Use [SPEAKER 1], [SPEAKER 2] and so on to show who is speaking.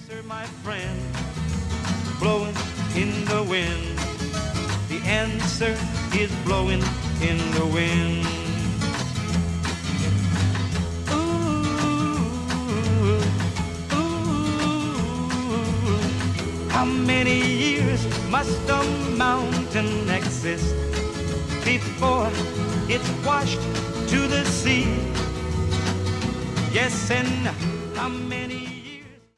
[SPEAKER 1] answer, my friend, blowing in the wind. The answer is blowing in the wind. How many years must a mountain exist before it's washed to the sea? Yes, and how many